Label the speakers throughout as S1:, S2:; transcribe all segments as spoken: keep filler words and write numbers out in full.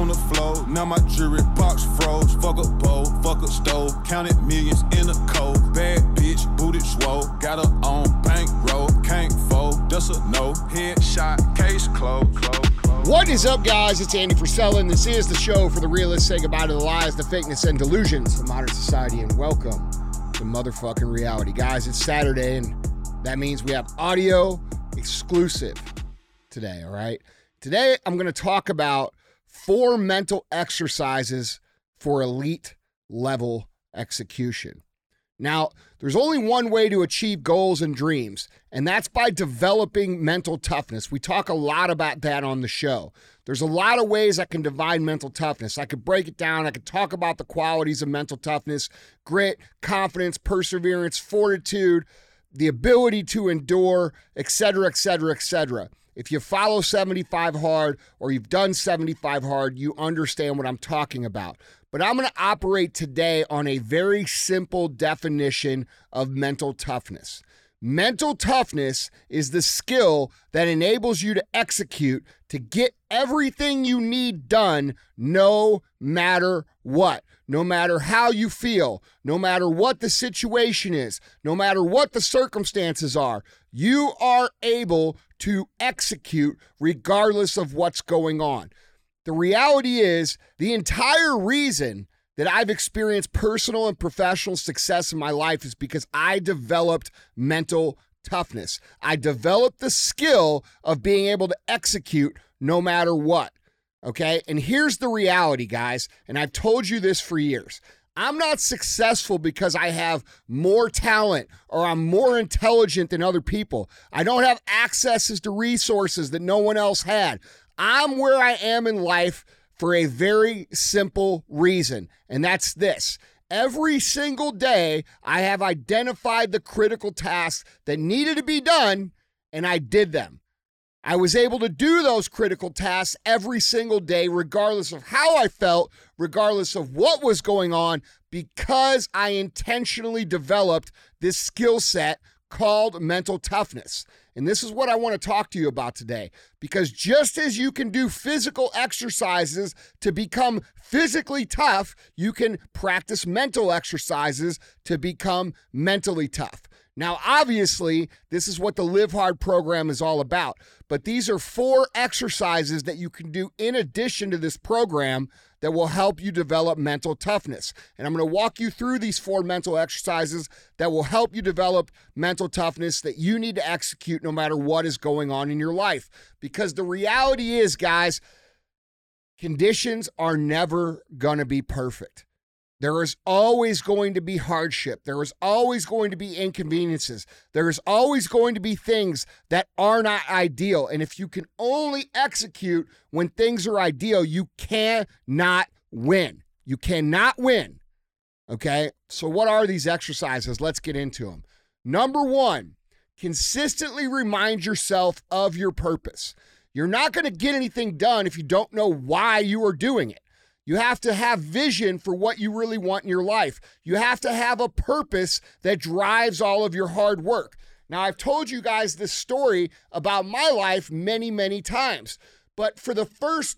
S1: on the floor. Now my jewelry box froze. Fuck a bowl, fuck a stove. Counted millions in a cold. Bad bitch, booted swole. Got her on bankroll. Can't fold, that's a no. Headshot, case closed, closed, closed.
S2: What is up, guys? It's Andy Frisella, and this is the show for the realists. Say goodbye to the lies, the fakeness, and delusions of modern society, and welcome to motherfucking reality. Guys, it's Saturday, and that means we have audio exclusive today, all right? Today, I'm going to talk about four mental exercises for elite level execution. Now, there's only one way to achieve goals and dreams, and that's by developing mental toughness. We talk a lot about that on the show. There's a lot of ways I can define mental toughness. I could break it down. I could talk about the qualities of mental toughness: grit, confidence, perseverance, fortitude, the ability to endure, et cetera, et cetera, et cetera. If you follow seventy-five hard or you've done seventy-five hard, you understand what I'm talking about. But I'm going to operate today on a very simple definition of mental toughness. Mental toughness is the skill that enables you to execute to get everything you need done no matter what. No matter how you feel, no matter what the situation is, no matter what the circumstances are, you are able to execute regardless of what's going on. The reality is, the entire reason that I've experienced personal and professional success in my life is because I developed mental toughness. I developed the skill of being able to execute no matter what. Okay? And here's the reality, guys, and I've told you this for years. I'm not successful because I have more talent or I'm more intelligent than other people. I don't have accesses to resources that no one else had. I'm where I am in life for a very simple reason, and that's this. Every single day, I have identified the critical tasks that needed to be done, and I did them. I was able to do those critical tasks every single day, regardless of how I felt, regardless of what was going on, because I intentionally developed this skill set called mental toughness. And this is what I want to talk to you about today, because just as you can do physical exercises to become physically tough, you can practice mental exercises to become mentally tough. Now, obviously, this is what the Live Hard program is all about, but these are four exercises that you can do in addition to this program that will help you develop mental toughness. And I'm going to walk you through these four mental exercises that will help you develop mental toughness that you need to execute no matter what is going on in your life. Because the reality is, guys, conditions are never going to be perfect. There is always going to be hardship. There is always going to be inconveniences. There is always going to be things that are not ideal. And if you can only execute when things are ideal, you cannot win. You cannot win. Okay? So what are these exercises? Let's get into them. Number one, consistently remind yourself of your purpose. You're not going to get anything done if you don't know why you are doing it. You have to have vision for what you really want in your life. You have to have a purpose that drives all of your hard work. Now, I've told you guys this story about my life many, many times. But for the first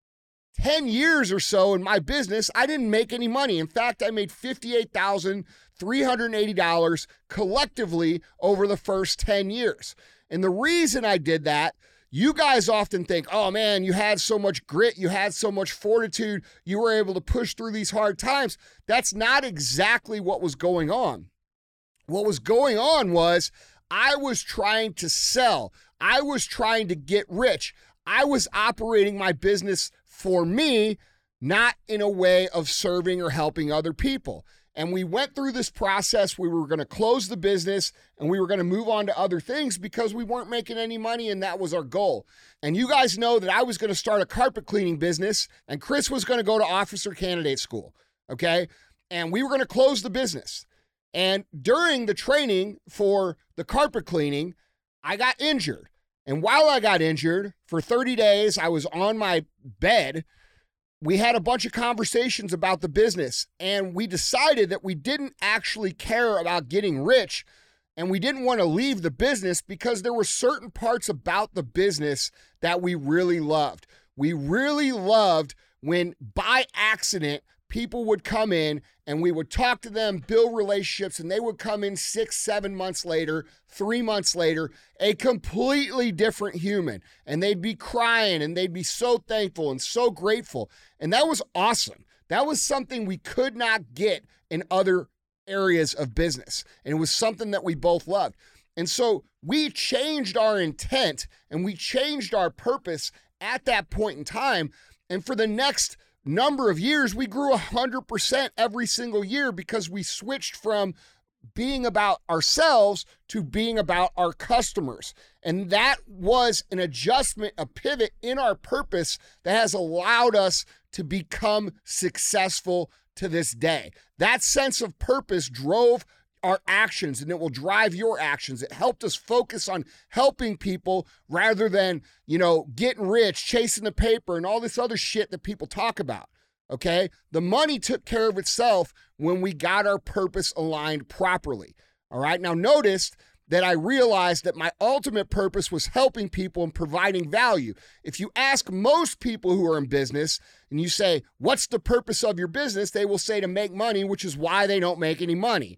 S2: ten years or so in my business, I didn't make any money. In fact, I made fifty-eight thousand three hundred eighty dollars collectively over the first ten years. And the reason I did that, you guys often think, oh man, you had so much grit, you had so much fortitude, you were able to push through these hard times. That's not exactly what was going on. What was going on was I was trying to sell. I was trying to get rich. I was operating my business for me, not in a way of serving or helping other people. And we went through this process. We were going to close the business and we were going to move on to other things because we weren't making any money, and that was our goal. And you guys know that I was going to start a carpet cleaning business and Chris was going to go to officer candidate school, okay? And we were going to close the business. And during the training for the carpet cleaning, I got injured. And while I got injured, for thirty days, I was on my bed. We had a bunch of conversations about the business, and we decided that we didn't actually care about getting rich, and we didn't want to leave the business because there were certain parts about the business that we really loved. We really loved when by accident, people would come in and we would talk to them, build relationships, and they would come in six, seven months later, three months later, a completely different human. And they'd be crying and they'd be so thankful and so grateful. And that was awesome. That was something we could not get in other areas of business. And it was something that we both loved. And so we changed our intent and we changed our purpose at that point in time. And for the next number of years, we grew one hundred percent every single year because we switched from being about ourselves to being about our customers. And that was an adjustment, a pivot in our purpose that has allowed us to become successful to this day. That sense of purpose drove our actions, and it will drive your actions. It helped us focus on helping people rather than, you know, getting rich, chasing the paper, and all this other shit that people talk about, okay? The money took care of itself when we got our purpose aligned properly, all right? Now, notice that I realized that my ultimate purpose was helping people and providing value. If you ask most people who are in business and you say, what's the purpose of your business? They will say to make money, which is why they don't make any money.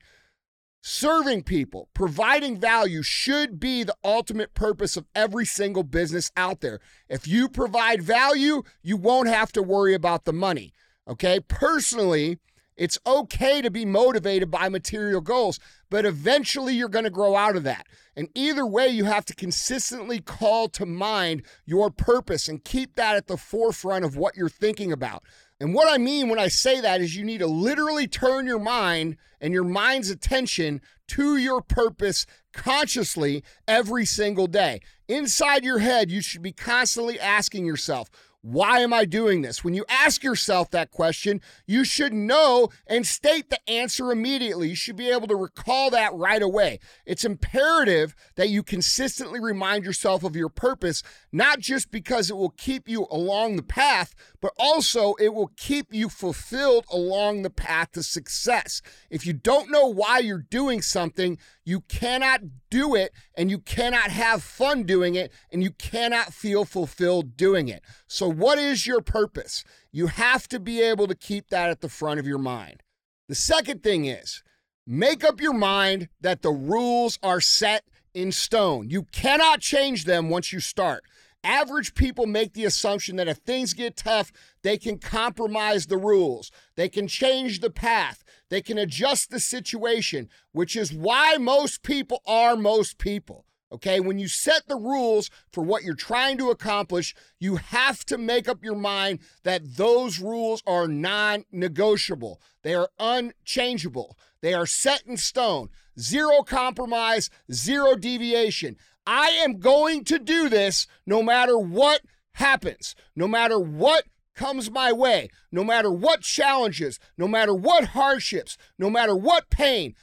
S2: Serving people, providing value should be the ultimate purpose of every single business out there. If you provide value, you won't have to worry about the money, okay? Personally, it's okay to be motivated by material goals, but eventually you're going to grow out of that. And either way, you have to consistently call to mind your purpose and keep that at the forefront of what you're thinking about. And what I mean when I say that is you need to literally turn your mind and your mind's attention to your purpose consciously every single day. Inside your head, you should be constantly asking yourself, why am I doing this? When you ask yourself that question, you should know and state the answer immediately. You should be able to recall that right away. It's imperative that you consistently remind yourself of your purpose, not just because it will keep you along the path, but also it will keep you fulfilled along the path to success. If you don't know why you're doing something, you cannot do it, and you cannot have fun doing it, and you cannot feel fulfilled doing it. So what is your purpose? You have to be able to keep that at the front of your mind. The second thing is, make up your mind that the rules are set in stone. You cannot change them once you start. Average people make the assumption that if things get tough, they can compromise the rules. They can change the path. They can adjust the situation, which is why most people are most people. Okay, when you set the rules for what you're trying to accomplish, you have to make up your mind that those rules are non-negotiable. They are unchangeable. They are set in stone. Zero compromise, zero deviation. I am going to do this no matter what happens, no matter what comes my way, no matter what challenges, no matter what hardships, no matter what pain.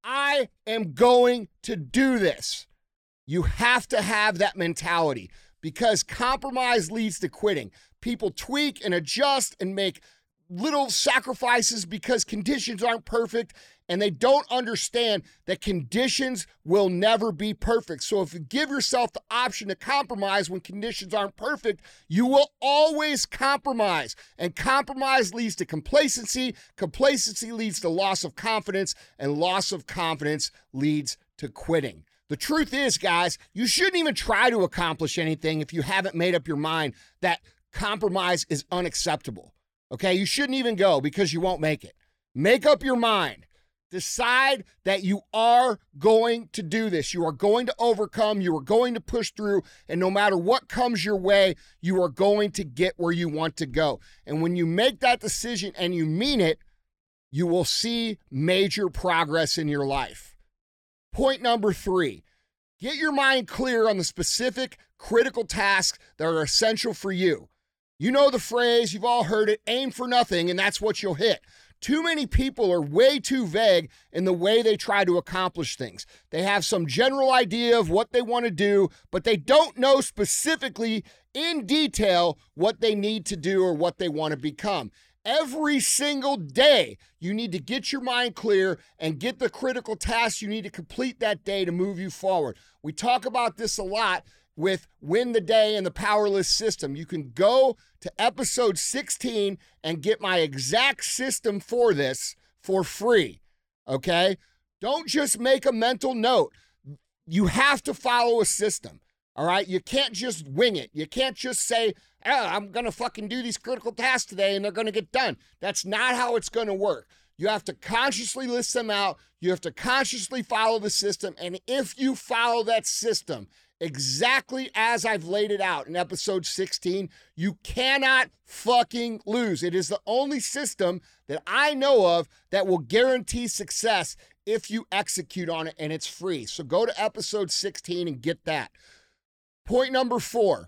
S2: I am going to do this. You have to have that mentality because compromise leads to quitting. People tweak and adjust and make little sacrifices because conditions aren't perfect, and they don't understand that conditions will never be perfect. So if you give yourself the option to compromise when conditions aren't perfect, you will always compromise. And compromise leads to complacency. Complacency leads to loss of confidence, and loss of confidence leads to quitting. The truth is, guys, you shouldn't even try to accomplish anything if you haven't made up your mind that compromise is unacceptable. Okay, you shouldn't even go because you won't make it. Make up your mind. Decide that you are going to do this. You are going to overcome. You are going to push through. And no matter what comes your way, you are going to get where you want to go. And when you make that decision and you mean it, you will see major progress in your life. Point number three, get your mind clear on the specific critical tasks that are essential for you. You know the phrase, you've all heard it, aim for nothing, and that's what you'll hit. Too many people are way too vague in the way they try to accomplish things. They have some general idea of what they want to do, but they don't know specifically in detail what they need to do or what they want to become. Every single day, you need to get your mind clear and get the critical tasks you need to complete that day to move you forward. We talk about this a lot, with Win the Day and the Powerless System. You can go to episode sixteen and get my exact system for this for free, okay? Don't just make a mental note. You have to follow a system, all right? You can't just wing it. You can't just say, oh, I'm going to fucking do these critical tasks today and they're going to get done. That's not how it's going to work. You have to consciously list them out. You have to consciously follow the system. And if you follow that system exactly as I've laid it out in episode sixteen, you cannot fucking lose. It is the only system that I know of that will guarantee success if you execute on it, and it's free. So go to episode sixteen and get that. Point number four.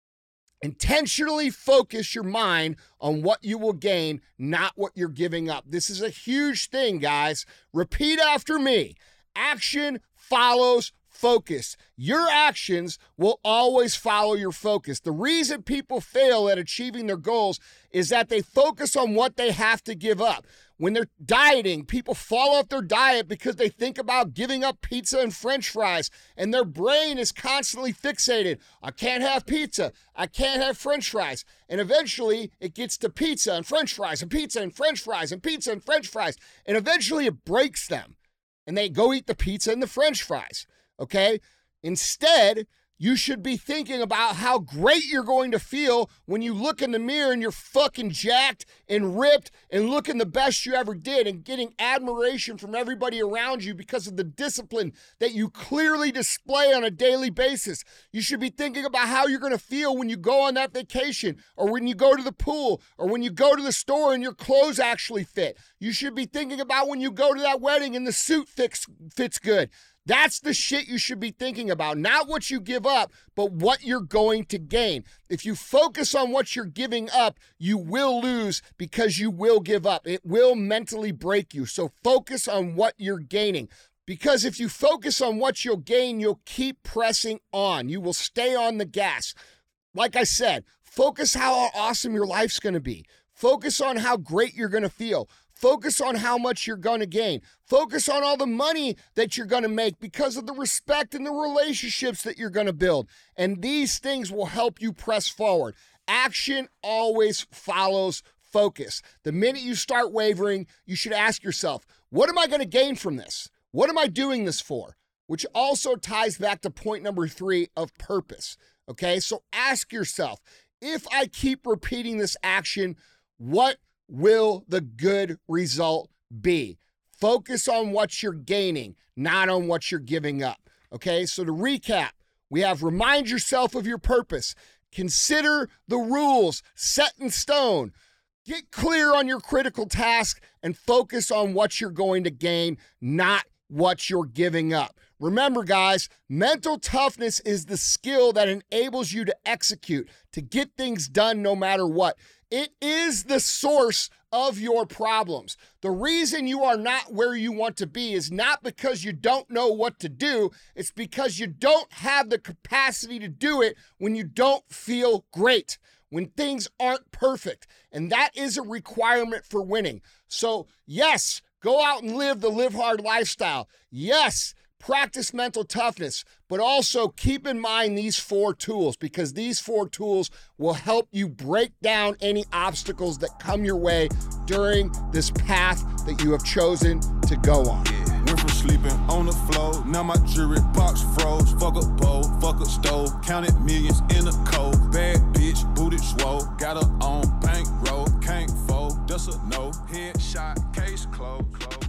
S2: Intentionally focus your mind on what you will gain, not what you're giving up. This is a huge thing, guys. Repeat after me. Action follows focus. Your actions will always follow your focus. The reason people fail at achieving their goals is that they focus on what they have to give up. When they're dieting, people fall off their diet because they think about giving up pizza and French fries, and their brain is constantly fixated. I can't have pizza. I can't have French fries. And eventually it gets to pizza and French fries and pizza and French fries and pizza and French fries. And eventually it breaks them and they go eat the pizza and the French fries. Okay? Instead, you should be thinking about how great you're going to feel when you look in the mirror and you're fucking jacked and ripped and looking the best you ever did and getting admiration from everybody around you because of the discipline that you clearly display on a daily basis. You should be thinking about how you're going to feel when you go on that vacation or when you go to the pool or when you go to the store and your clothes actually fit. You should be thinking about when you go to that wedding and the suit fits, fits good. That's the shit you should be thinking about. Not what you give up, but what you're going to gain. If you focus on what you're giving up, you will lose because you will give up. It will mentally break you. So focus on what you're gaining. Because if you focus on what you'll gain, you'll keep pressing on. You will stay on the gas. Like I said, focus how awesome your life's going to be. Focus on how great you're going to feel. Focus on how much you're going to gain. Focus on all the money that you're going to make because of the respect and the relationships that you're going to build. And these things will help you press forward. Action always follows focus. The minute you start wavering, you should ask yourself, what am I going to gain from this? What am I doing this for? Which also ties back to point number three of purpose. Okay, so ask yourself, if I keep repeating this action, what will the good result be? Focus on what you're gaining, not on what you're giving up. Okay, so to recap, we have remind yourself of your purpose. Consider the rules set in stone. Get clear on your critical task and focus on what you're going to gain, not what you're giving up. Remember, guys, mental toughness is the skill that enables you to execute, to get things done no matter what. It is the source of your problems. The reason you are not where you want to be is not because you don't know what to do. It's because you don't have the capacity to do it when you don't feel great, when things aren't perfect. And that is a requirement for winning. So, yes, go out and live the live hard lifestyle. Yes, practice mental toughness, but also keep in mind these four tools, because these four tools will help you break down any obstacles that come your way during this path that you have chosen to go on.
S1: Yeah. Went from sleeping on the floor, now my jewelry box froze. Fuck a bowl, fuck a stove, counted millions in a cold. Bad bitch, booted swole, got her on bankroll, can't fold, that's a no. Headshot, case closed, closed.